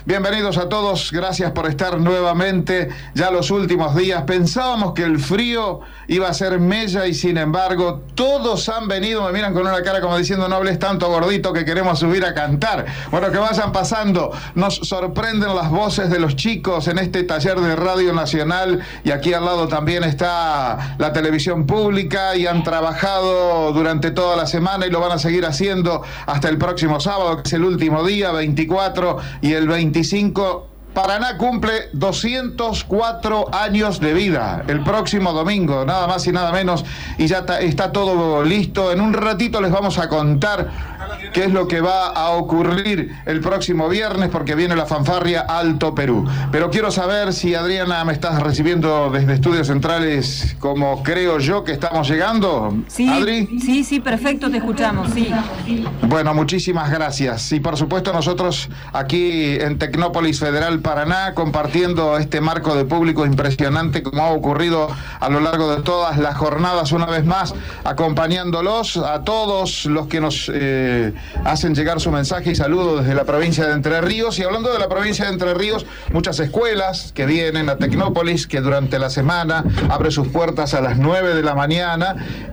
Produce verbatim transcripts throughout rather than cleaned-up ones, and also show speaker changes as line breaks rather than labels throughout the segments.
Bienvenidos a todos, gracias por estar nuevamente. Ya los últimos días pensábamos que el frío iba a ser mella y sin embargo todos han venido, me miran con una cara como diciendo no hables tanto gordito que queremos subir a cantar. Bueno, que vayan pasando, nos sorprenden las voces de los chicos en este taller de Radio Nacional y aquí al lado también está la televisión pública y han trabajado durante toda la semana y lo van a seguir haciendo hasta el próximo sábado, que es el último día, veinticuatro y el veinticinco. Paraná cumple doscientos cuatro años de vida el próximo domingo, nada más y nada menos, y ya ta, está todo listo. En un ratito les vamos a contar qué es lo que va a ocurrir el próximo viernes, porque viene la fanfarria Alto Perú. Pero quiero saber si, Adriana, me estás recibiendo desde Estudios Centrales, como creo yo que estamos llegando.
Sí,
¿Adri?
sí, sí, perfecto, te escuchamos, sí.
Bueno, muchísimas gracias. Y por supuesto nosotros aquí en Tecnópolis Federal Paraná, compartiendo este marco de público impresionante como ha ocurrido a lo largo de todas las jornadas, una vez más, acompañándolos a todos los que nos eh, hacen llegar su mensaje y saludo desde la provincia de Entre Ríos. Y hablando de la provincia de Entre Ríos, muchas escuelas que vienen a Tecnópolis, que durante la semana abre sus puertas a las nueve de la mañana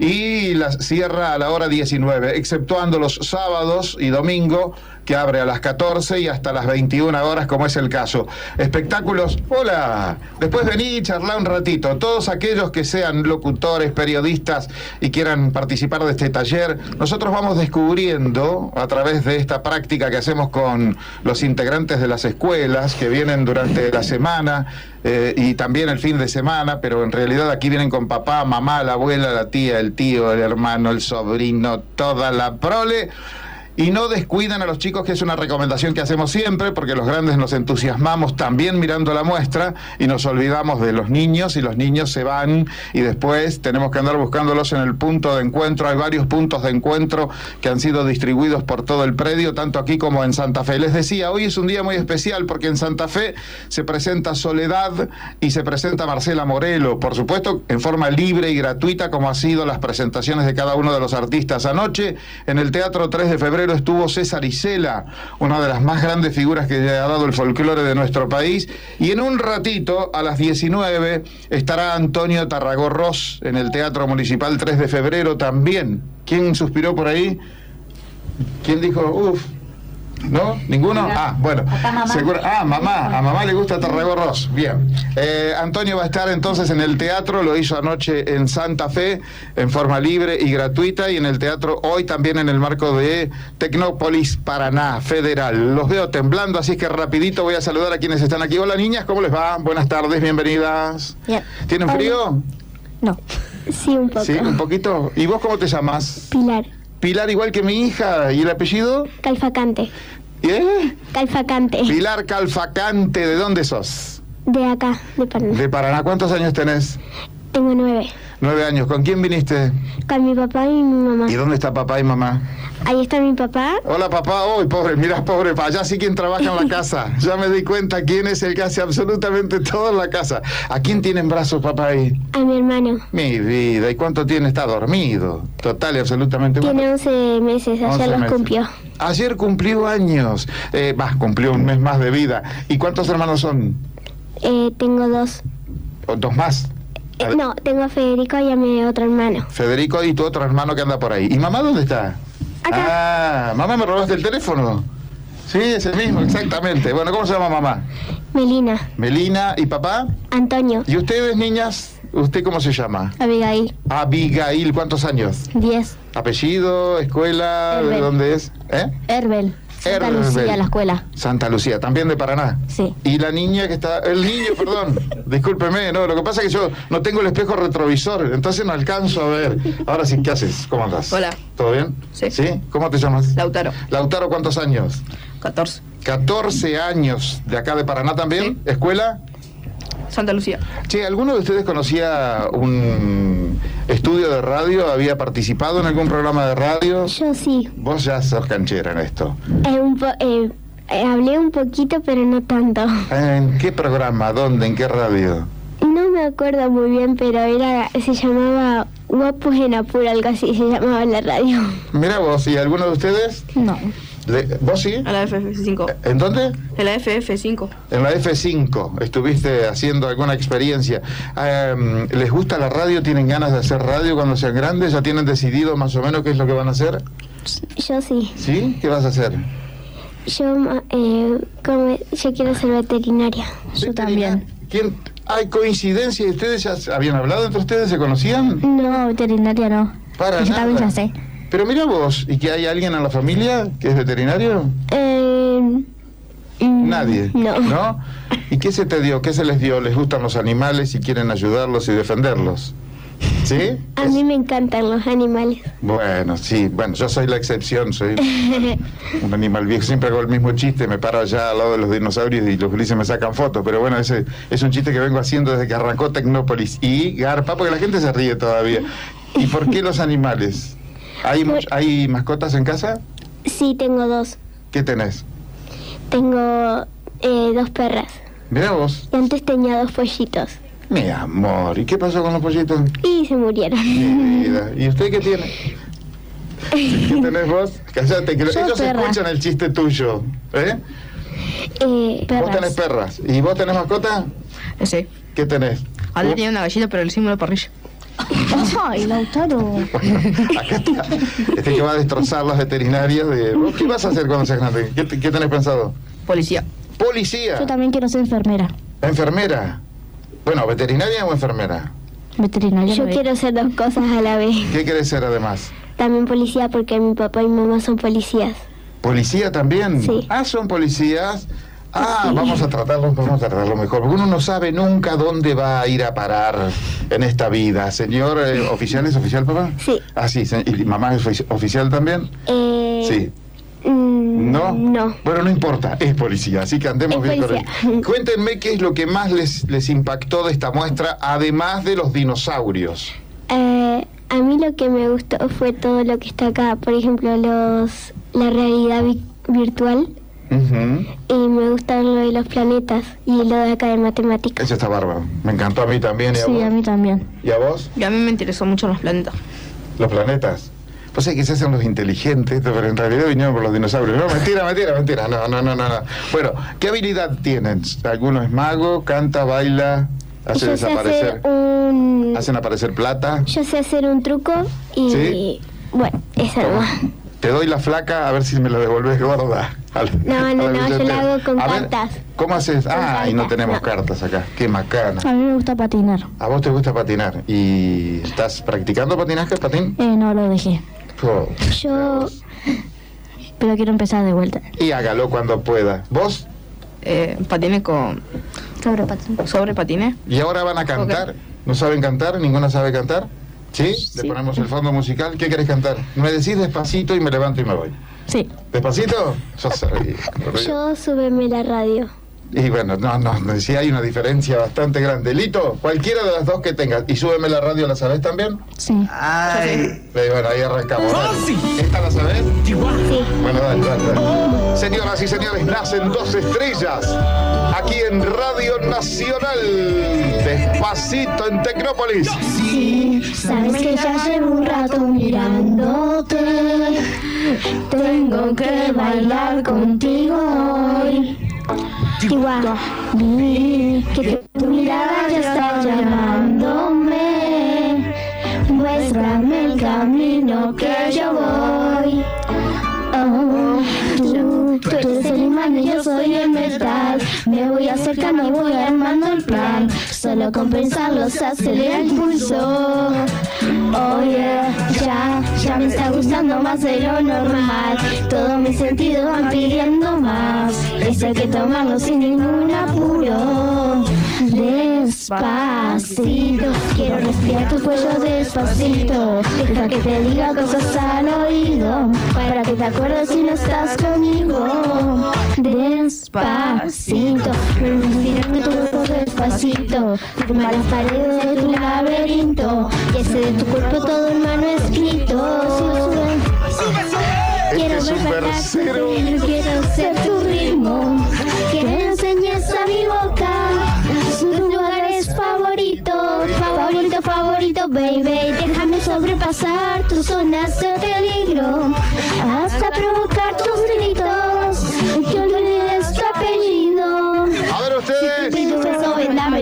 y las cierra a la hora diecinueve, exceptuando los sábados y domingo, que abre a las catorce y hasta las veintiuna horas, como es el caso. Espectáculos, hola, después vení y charlá un ratito. Todos aquellos que sean locutores, periodistas y quieran participar de este taller, nosotros vamos descubriendo a través de esta práctica que hacemos con los integrantes de las escuelas que vienen durante la semana eh, y también el fin de semana, pero en realidad aquí vienen con papá, mamá, la abuela, la tía, el tío, el hermano, el sobrino, toda la prole. Y no descuidan a los chicos, que es una recomendación que hacemos siempre, porque los grandes nos entusiasmamos también mirando la muestra y nos olvidamos de los niños, y los niños se van y después tenemos que andar buscándolos en el punto de encuentro. Hay varios puntos de encuentro que han sido distribuidos por todo el predio, tanto aquí como en Santa Fe. Les decía, hoy es un día muy especial porque en Santa Fe se presenta Soledad y se presenta Marcela Morelo, por supuesto en forma libre y gratuita, como han sido las presentaciones de cada uno de los artistas. Anoche en el Teatro tres de febrero estuvo César Isela, una de las más grandes figuras que ha dado el folclore de nuestro país, y en un ratito, a las diecinueve, estará Antonio Tarragó-Ross en el Teatro Municipal tres de febrero también. ¿Quién suspiró por ahí? ¿Quién dijo, uff? ¿No? ¿Ninguno? Ah, bueno.
Mamá.
Seguro, ah, mamá. A mamá le gusta Tarragó-Ross. Bien. Eh, Antonio va a estar entonces en el teatro, lo hizo anoche en Santa Fe, en forma libre y gratuita, y en el teatro hoy también en el marco de Tecnópolis Paraná Federal. Los veo temblando, así que rapidito voy a saludar a quienes están aquí. Hola niñas, ¿cómo les va? Buenas tardes, bienvenidas.
Bien.
¿Tienen frío?
No. Sí, un poco.
Sí, un poquito. ¿Y vos cómo te llamas?
Pilar.
Pilar, igual que mi hija. ¿Y el apellido?
Calfacante.
¿Eh?
Calfacante.
Pilar Calfacante, ¿de dónde sos?
De acá, de Paraná.
De Paraná. ¿Cuántos años tenés?
Tengo nueve.
Nueve años. ¿Con quién viniste?
Con mi papá y mi mamá.
¿Y dónde está papá y mamá?
Ahí está mi papá.
Hola papá, hoy pobre, mirá pobre, allá sí quien trabaja en la casa. Ya me di cuenta quién es el que hace absolutamente todo en la casa. ¿A quién tiene en brazos papá ahí?
A mi hermano.
Mi vida, ¿y cuánto tiene? Está dormido. Total y absolutamente.
Tiene once meses, ayer
once
los
meses.
cumplió.
Ayer cumplió años. Eh, bah, cumplió un mes más de vida. ¿Y cuántos hermanos son?
Eh, tengo dos.
¿O dos más?
Eh, no, tengo a Federico y a mi otro hermano.
Federico y tu otro hermano que anda por ahí. ¿Y mamá dónde está?
Acá.
Ah, mamá, ¿me robaste el teléfono? Sí, es el mismo, exactamente. Bueno, ¿cómo se llama mamá?
Melina.
Melina. ¿Y papá?
Antonio.
¿Y ustedes, niñas? ¿Usted cómo se llama?
Abigail.
Abigail. ¿Cuántos años?
Diez.
¿Apellido? ¿Escuela? ¿De
Herbel.
dónde es? ¿Eh?
Herbel. Santa
Herbel.
Lucía, la escuela.
Santa Lucía, también de Paraná.
Sí.
Y la niña que está... El niño, perdón. Discúlpeme, no, lo que pasa es que yo no tengo el espejo retrovisor, entonces no alcanzo a ver. Ahora sí, ¿qué haces? ¿Cómo andás?
Hola.
¿Todo bien?
Sí.
¿Sí? ¿Cómo te llamas?
Lautaro.
Lautaro, ¿cuántos años?
catorce.
catorce años. ¿De acá de Paraná también?
Sí.
¿Escuela?
Santa Lucía.
Che, ¿alguno de ustedes conocía un estudio de radio? ¿Había participado en algún programa de radio?
Yo sí.
Vos ya sos canchera en esto.
Eh, un po- eh, eh, hablé un poquito, pero no tanto.
¿En qué programa? ¿Dónde? ¿En qué radio?
No me acuerdo muy bien, pero era se llamaba Guapos en Apuro, algo así se llamaba la radio.
Mira vos, ¿y alguno de ustedes?
No.
Le- ¿Vos sí?
En la F F cinco.
¿En dónde?
En la F F cinco.
En la F cinco. Estuviste haciendo alguna experiencia. Eh, ¿Les gusta la radio? ¿Tienen ganas de hacer radio cuando sean grandes? ¿Ya tienen decidido más o menos qué es lo que van a hacer?
Yo sí.
¿Sí? ¿Qué vas a hacer?
Yo, ma- eh, como- yo quiero ser veterinaria.
Yo también.
¿Quién? ¿Hay coincidencia? ¿Ustedes ya habían hablado entre ustedes? ¿Se conocían?
No, veterinaria no.
Para
Yo también
nada.
ya sé.
Pero mira vos, ¿y que hay alguien en la familia que es veterinario?
Eh, mm,
Nadie.
No.
¿No? ¿Y qué se te dio? ¿Qué se les dio? ¿Les gustan los animales y quieren ayudarlos y defenderlos? ¿Sí?
A mí me encantan los animales.
Bueno, sí, bueno, yo soy la excepción, soy un animal viejo, siempre hago el mismo chiste, me paro allá al lado de los dinosaurios y los gurises me sacan fotos, pero bueno, ese es un chiste que vengo haciendo desde que arrancó Tecnópolis. Y garpa, porque la gente se ríe todavía. ¿Y por qué los animales? ¿Hay, much- ¿hay mascotas en casa?
Sí, tengo dos.
¿Qué tenés?
Tengo eh, dos perras.
Mirá vos,
Y antes tenía dos pollitos.
mi amor, ¿y qué pasó con los pollitos?
Y se murieron.
Mi vida. ¿Y usted qué tiene? ¿Qué tenés vos? Cállate, que
Yo
ellos
perra.
escuchan el chiste tuyo. ¿Eh?
Eh,
Perras.
Vos tenés perras. ¿Y vos tenés mascota?
Sí.
¿Qué tenés?
Antes
¿Vos?
tenía una gallina, pero el símbolo de parrilla.
Ay, Lautaro.
Acá está. Este que va a destrozar las veterinarias. De... ¿Vos qué vas a hacer cuando seas grande? ¿Qué, te- qué tenés pensado?
Policía.
Policía.
Yo también quiero ser enfermera.
Enfermera. Bueno, veterinaria o enfermera.
Veterinaria.
yo
no es.
quiero hacer dos cosas a la vez.
¿Qué querés ser además?
También policía porque mi papá y mi mamá son policías.
¿Policía también?
Sí.
Ah, son policías. Ah, vamos a tratarlo, vamos a tratarlo mejor. Porque uno no sabe nunca dónde va a ir a parar en esta vida. Señor eh, oficial, ¿es oficial, papá?
Sí.
Ah, sí. se- ¿Y mamá es ofici- oficial también?
Eh,
Sí.
mm,
¿No?
No.
Bueno, no importa, es policía, así que andemos
Es
bien con
policía.
él. Cuéntenme qué es lo que más les, les impactó de esta muestra, además de los dinosaurios.
Eh, a mí lo que me gustó fue todo lo que está acá. Por ejemplo, los la realidad vi- virtual.
Ujú.
Y me gusta lo de los planetas y lo de acá de matemáticas.
Eso está bárbaro. Me encantó a mí también. ¿Y a
Sí,
vos?
a mí también.
¿Y a vos?
Y a mí me interesó mucho los planetas.
Los planetas. Pues hay que se hacen los inteligentes, pero en realidad vinieron por los dinosaurios. No, mentira, mentira, mentira. No, no, no, no. no. Bueno, ¿qué habilidad tienen? ¿Alguno es mago, canta, baila, hace
Yo sé
desaparecer?
hacer un
¿Hacen aparecer plata?
yo sé hacer un truco y
¿Sí?
bueno, eso nomás.
Te doy la flaca a ver si me la devolves gorda. Al-
No,
a
no, no, yo
billetera.
la hago con
A ver,
cartas.
¿cómo haces? Ah, y no
cartas,
tenemos
no.
cartas acá. Qué macana.
A mí me gusta patinar.
A vos te gusta patinar. ¿Y estás practicando patinaje, patín?
Eh, no lo dejé.
Oh.
Yo
Pero quiero empezar de vuelta.
Y hágalo cuando pueda. ¿Vos?
Eh, patiné con...
Sobre patinar.
Sobre patiné.
¿Y ahora van a cantar? ¿No saben cantar? ¿Ninguna sabe cantar? ¿Sí? Le
Sí.
ponemos el fondo musical. ¿Qué querés cantar? Me decís despacito y me levanto y me voy.
Sí.
¿Despacito? Yo sabía.
yo súbeme la radio.
Y bueno, no, no, sí hay una diferencia bastante grande. Lito, cualquiera de las dos que tengas. Y súbeme la radio, ¿la sabés también?
Sí.
Eh, bueno, ahí arrancamos. Dale. ¿Esta la sabés?
Sí.
Bueno, dale, dale, dale. Señoras y señores, nacen dos estrellas aquí en Radio Nacional. Despacito en Tecnópolis.
Sí, sabes que ya llevo un rato mirándote. Tengo que bailar contigo hoy. Igual, vi que tu mirada ya está llamándome. Muéstrame el camino que yo voy. Oh, tú, tú eres el imán y yo soy el metal. Me voy acercando y voy armando el plan. Solo con pensarlo se acelera el pulso. Oh yeah, ya, ya me está gustando más de lo normal. Todos mis sentidos van pidiendo más. Eso hay que tomarlo sin ningún apuro. Despacito, quiero respirar tu cuello despacito. Deja que te diga cosas al oído, para que te acuerdes si no estás conmigo. Despacito, respirando tu cuerpo despacito. Firma las paredes de tu laberinto, y ese de tu cuerpo todo en mano escrito. Quiero
Este es un
ver bailar tu
versero.
ritmo, quiero ser tu ritmo. Que me enseñes a mi boca tus lugares favoritos, favorito, favorito, baby. Déjame sobrepasar tus zonas de peligro hasta provocar tus gritos.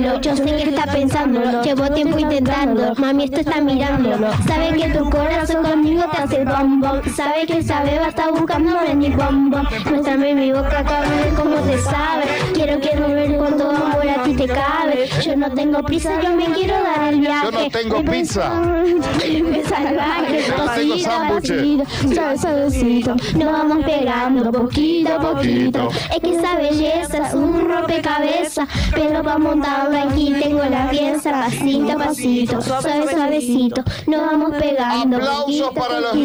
dámelo. Yo sé que está pensándolo, llevo tiempo intentándolo. Mami, esto está mirándolo. Sabe que tu corazón conmigo te hace bom bom. Sabe que esa beba está buscando en mi bom bom. Muéstrame mi boca para ver cómo te sabe. Quiero, quiero ver cuánto amor a ti te cabe. Yo no tengo prisa, yo me quiero dar el viaje.
Yo no tengo pizza.
Me salvaje,
tengo sándwiches.
Suave, suavecito, nos vamos pegando poquito a poquito. Es que esa belleza es un rompecabezas, pero para montarla aquí tengo la pieza. Pasito a pasito, suave, suavecito, nos vamos pegando.
Aplausos para los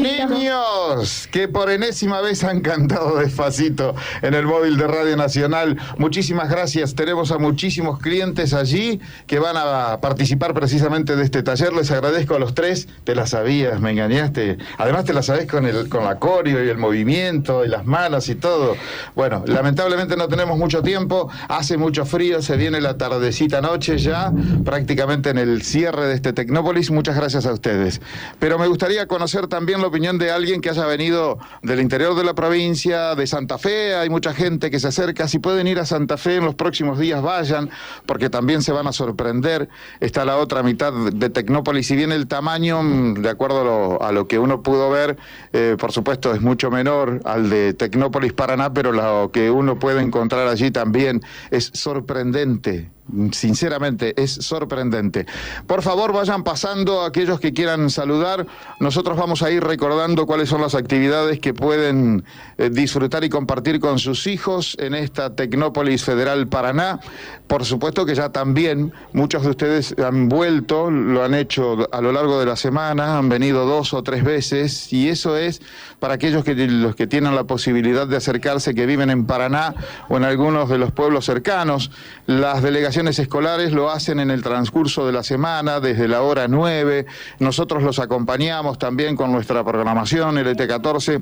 niños que por enésima vez han cantado Despacito en el móvil de Radio Nacional. Muchísimas gracias. Tenemos a muchísimos clientes allí que van a participar precisamente de este taller. Les agradezco a los tres. Te la sabías, me engañaste. Además te la sabés con el con la coreo y el movimiento y las manos y todo. Bueno, lamentablemente no tenemos mucho tiempo. Hace mucho frío, se viene la tardecita noche ya, prácticamente en el cierre de este Tecnópolis. Muchas gracias a ustedes. Pero me gustaría conocer también la opinión de alguien que haya venido del interior de la provincia, de Santa Fe. Hay mucha gente que se acerca. Si pueden ir a Santa Fe en los próximos días, vayan, porque también se van a sorprender. Está la otra mitad de Tecnópolis. Si bien el tamaño, de acuerdo a lo, a lo que uno pudo ver, eh, por supuesto es mucho menor al de Tecnópolis Paraná, pero lo que uno puede encontrar allí también es sorprendente. Sinceramente, es sorprendente. Por favor, vayan pasando aquellos que quieran saludar. Nosotros vamos a ir recordando cuáles son las actividades que pueden eh, disfrutar y compartir con sus hijos en esta Tecnópolis Federal Paraná. Por supuesto que ya también muchos de ustedes han vuelto, lo han hecho a lo largo de la semana, han venido dos o tres veces, y eso es para aquellos que los que tienen la posibilidad de acercarse, que viven en Paraná o en algunos de los pueblos cercanos. Las delegaciones escolares lo hacen en el transcurso de la semana, desde la hora nueve. Nosotros los acompañamos también con nuestra programación, L T catorce.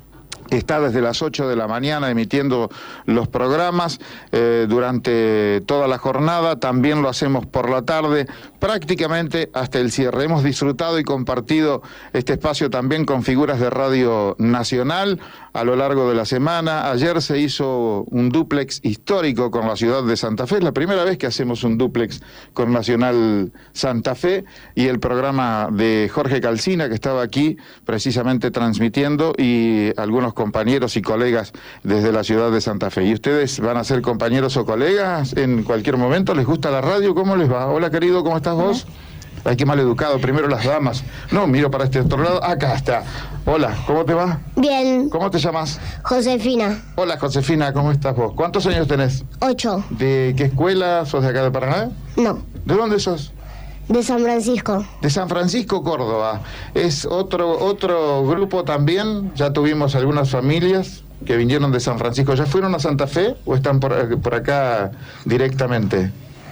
Está desde las ocho de la mañana emitiendo los programas eh, durante toda la jornada. También lo hacemos por la tarde, prácticamente hasta el cierre. Hemos disfrutado y compartido este espacio también con figuras de Radio Nacional a lo largo de la semana. Ayer se hizo un dúplex histórico con la ciudad de Santa Fe. Es la primera vez que hacemos un dúplex con Nacional Santa Fe, y el programa de Jorge Calcina, que estaba aquí precisamente transmitiendo, y algunos compañeros y colegas desde la ciudad de Santa Fe. ¿Y ustedes van a ser compañeros o colegas en cualquier momento? ¿Les gusta la radio? ¿Cómo les va? Hola, querido, ¿cómo estás vos? Ay, qué mal educado. Primero las damas. No, miro para este otro lado. Acá está. Hola, ¿cómo te va?
Bien.
¿Cómo te llamas?
Josefina.
Hola, Josefina, ¿cómo estás vos? ¿Cuántos años tenés?
Ocho.
¿De qué escuela? ¿Sos de acá de Paraná?
No.
¿De dónde sos?
De San Francisco.
De San Francisco, Córdoba. Es otro, otro grupo también. Ya tuvimos algunas familias que vinieron de San Francisco. ¿Ya fueron a Santa Fe o están por, por acá directamente?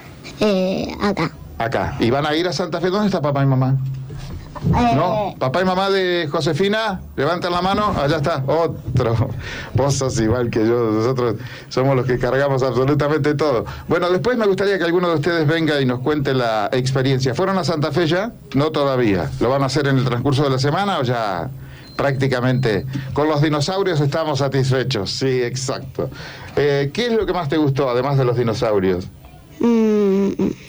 Eh, acá.
Acá. ¿Y van a ir a Santa Fe? ¿Dónde está papá y mamá?
Eh,
¿No? ¿Papá y mamá de Josefina? Levanten la mano. Allá está. Otro. Vos sos igual que yo. Nosotros somos los que cargamos absolutamente todo. Bueno, después me gustaría que alguno de ustedes venga y nos cuente la experiencia. ¿Fueron a Santa Fe ya? No todavía. ¿Lo van a hacer en el transcurso de la semana o ya prácticamente? Con los dinosaurios estamos satisfechos. Sí, exacto. Eh, ¿Qué es lo que más te gustó, además de los dinosaurios?
mm,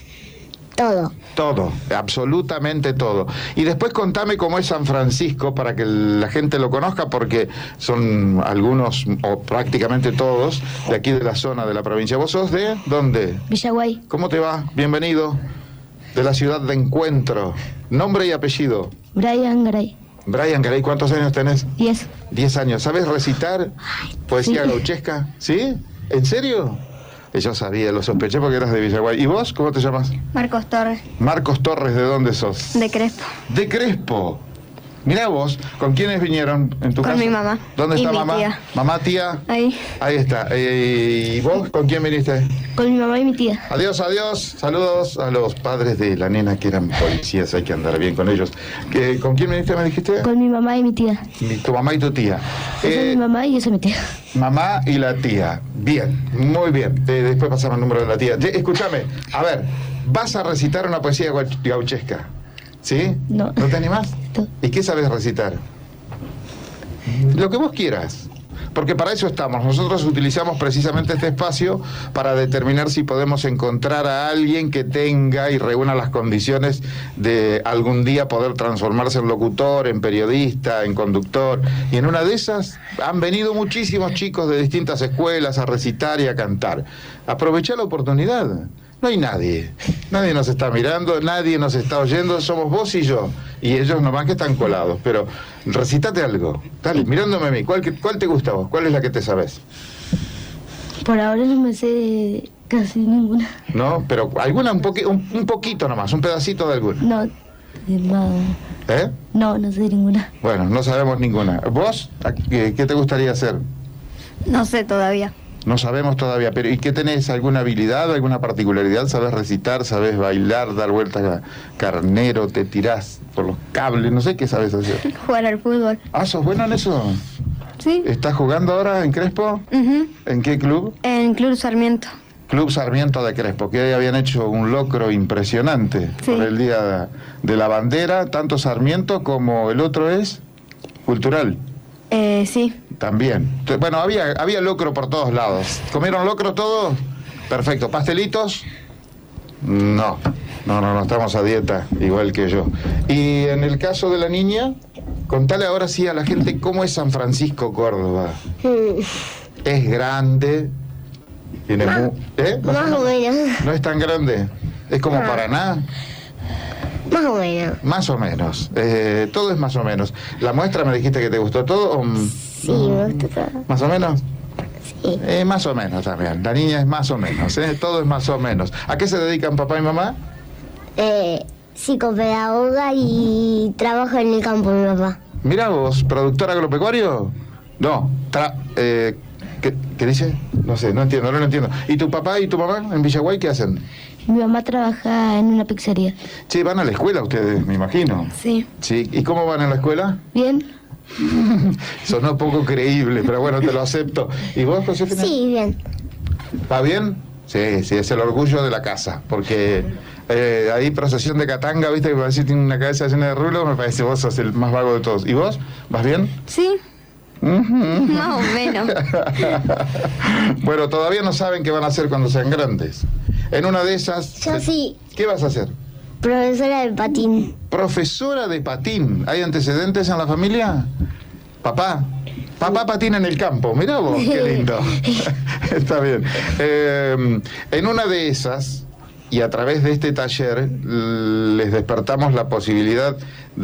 todo.
Todo, absolutamente todo. Y después contame cómo es San Francisco para que la gente lo conozca, porque son algunos, o prácticamente todos, de aquí de la zona de la provincia. ¿Vos sos de dónde?
Villaguay.
¿Cómo te va? Bienvenido. De la ciudad de Encuentro. Nombre y apellido.
Brian Gray.
Brian Garay, ¿cuántos años tenés?
Diez.
Diez años. ¿Sabes recitar poesía
sí.
gauchesca? ¿Sí? ¿En serio? Yo sabía, lo sospeché porque eras de Villaguay. ¿Y vos, cómo te llamas?
Marcos Torres.
Marcos Torres, ¿de dónde sos?
De Crespo.
De Crespo. Mirá vos, ¿con quiénes vinieron en tu
Con
casa?
mi mamá.
¿Dónde
Y
está
mi
mamá?
tía.
Mamá, tía.
Ahí.
Ahí está. Eh, ¿Y vos con quién viniste?
Con mi mamá y mi tía.
Adiós, adiós. Saludos a los padres de la nena que eran policías. Hay que andar bien con ellos. ¿Qué, ¿Con quién viniste, me dijiste?
Con mi mamá y mi tía.
Mi- Tu mamá y tu tía.
Esa es
Eh,
mi mamá y esa es mi tía.
Mamá y la tía. Bien, muy bien. Eh, después pasamos el número de la tía. Eh, escúchame, a ver, vas a recitar una poesía gau- gauchesca. ¿Sí?
No.
¿No te animás?
No.
¿Y qué sabes recitar? Lo que vos quieras. porque para eso estamos. Nosotros utilizamos precisamente este espacio para determinar si podemos encontrar a alguien que tenga y reúna las condiciones de algún día poder transformarse en locutor, en periodista, en conductor. Y en una de esas han venido muchísimos chicos de distintas escuelas a recitar y a cantar. Aprovechá la oportunidad. No hay nadie, nadie nos está mirando, nadie nos está oyendo, somos vos y yo, y ellos nomás que están colados, pero recitate algo, dale, mirándome a mí, ¿cuál, cuál te gusta vos? ¿Cuál es la que te sabes?
Por ahora no me sé casi ninguna.
No, pero alguna, un, poqui, un, un poquito nomás, un pedacito de alguna.
No, no.
¿Eh?
No, no sé ninguna.
Bueno, no sabemos ninguna. ¿Vos? ¿Qué, qué te gustaría hacer?
No sé todavía.
No sabemos todavía, pero ¿y qué tenés? ¿Alguna habilidad, alguna particularidad? ¿Sabés recitar, sabés bailar, dar vueltas a carnero, te tirás por los cables? No sé qué sabés hacer.
Jugar al fútbol.
Ah, ¿sos bueno en eso?
Sí.
¿Estás jugando ahora en Crespo?
Uh-huh.
¿En qué club?
En Club Sarmiento.
Club Sarmiento de Crespo, que hoy habían hecho un locro impresionante
Sí.
por el Día de la Bandera, tanto Sarmiento como el otro es Cultural.
Eh, sí.
También. Bueno, había, había locro por todos lados. ¿Comieron locro todos? Perfecto. ¿Pastelitos? No. No, no, no estamos a dieta, igual que yo. Y en el caso de la niña, contale ahora sí a la gente cómo es San Francisco, Córdoba. Es grande. Tiene mu- ¿Eh?
Más o menos.
No es tan grande. Es como
Ah.
Paraná.
Más o menos.
Más o menos. Eh, todo es más o menos. ¿La muestra me dijiste que te gustó todo? O, mm,
Sí, me gusta todo.
¿Más o menos?
Sí.
Eh, más o menos también. La niña es más o menos. ¿eh? Todo es más o menos. ¿A qué se dedican papá y mamá?
Eh, psicopedagoga y trabajo en el campo, mi papá.
Mirá vos, ¿productor agropecuario? No. Tra eh, ¿qué, ¿Qué dice? No sé, no entiendo, no lo entiendo. ¿Y tu papá y tu mamá en Villaguay qué hacen?
Mi mamá trabaja en una pizzería.
Sí, van a la escuela ustedes, me imagino.
Sí.
Sí. ¿Y cómo van a la escuela?
¿Bien?
Sonó poco creíble, pero bueno, te lo acepto. ¿Y vos, Josefina?
Sí, bien.
¿Va bien? Sí, sí, es el orgullo de la casa, porque eh, ahí procesión de Catanga, viste que parece que tiene una cabeza llena de rulos, me parece vos sos el más vago de todos. ¿Y vos? ¿Vas bien?
Sí.
Uh-huh.
Más o menos.
Bueno, todavía no saben qué van a hacer cuando sean grandes. En una de esas...
Yo sí.
¿Qué vas a hacer?
Profesora de patín.
Profesora de patín. ¿Hay antecedentes en la familia? Papá. Papá patina en el campo. Mirá vos, qué lindo. Está bien. Eh, en una de esas, y a través de este taller, les despertamos la posibilidad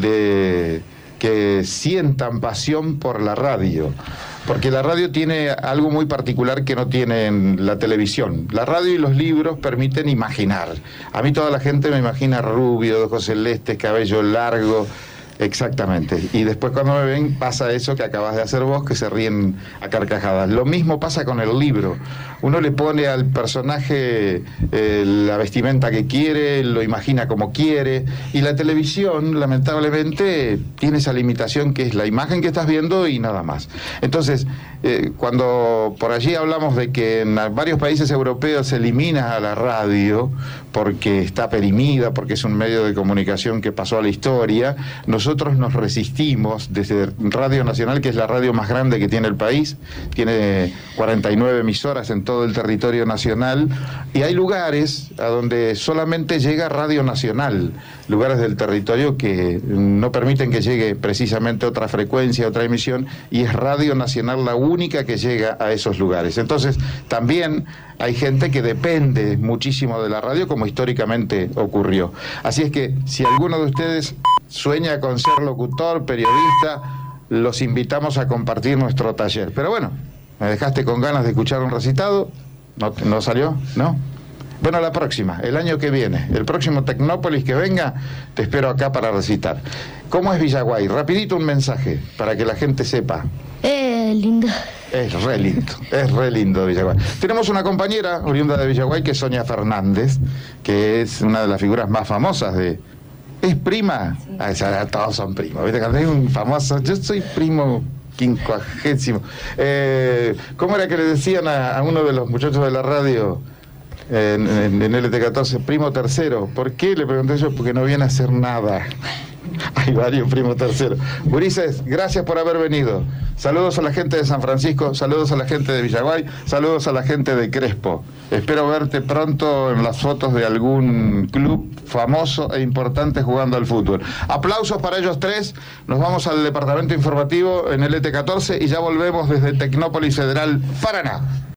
de que sientan pasión por la radio. Porque la radio tiene algo muy particular que no tiene en la televisión. La radio y los libros permiten imaginar. A mí toda la gente me imagina rubio, de ojos celestes, cabello largo. Exactamente. Y después cuando me ven pasa eso que acabas de hacer vos, que se ríen a carcajadas. Lo mismo pasa con el libro. Uno le pone al personaje eh, la vestimenta que quiere, lo imagina como quiere, y la televisión lamentablemente tiene esa limitación que es la imagen que estás viendo y nada más. Entonces, eh, cuando por allí hablamos de que en varios países europeos se elimina a la radio porque está perimida, porque es un medio de comunicación que pasó a la historia, nosotros nos resistimos desde Radio Nacional, que es la radio más grande que tiene el país, tiene cuarenta y nueve emisoras en todo el territorio nacional, y hay lugares a donde solamente llega Radio Nacional, lugares del territorio que no permiten que llegue precisamente otra frecuencia, otra emisión, y es Radio Nacional la única que llega a esos lugares. Entonces, también hay gente que depende muchísimo de la radio, como históricamente ocurrió. Así es que, si alguno de ustedes sueña con ser locutor, periodista, los invitamos a compartir nuestro taller. Pero bueno, me dejaste con ganas de escuchar un recitado. ¿No, no salió? ¿No? Bueno, la próxima, el año que viene, el próximo Tecnópolis que venga, te espero acá para recitar. ¿Cómo es Villaguay? Rapidito un mensaje para que la gente sepa.
Eh, lindo.
Es re lindo, es re lindo Villaguay. Tenemos una compañera oriunda de Villaguay que es Sonia Fernández, que es una de las figuras más famosas de... ¿Es prima? Sí. Ah, ya, todos son primos, ¿viste? Cuando hay un famoso, yo soy primo quincuagésimo. Eh, ¿Cómo era que le decían a, a uno de los muchachos de la radio en, en, en L T catorce, primo tercero? ¿Por qué? Le pregunté yo, porque no viene a hacer nada. Hay varios primos terceros. Ulises, gracias por haber venido. Saludos a la gente de San Francisco, saludos a la gente de Villaguay, saludos a la gente de Crespo. Espero verte pronto en las fotos de algún club famoso e importante jugando al fútbol. Aplausos para ellos tres. Nos vamos al departamento informativo en el E T catorce y ya volvemos desde Tecnópolis Federal, Paraná.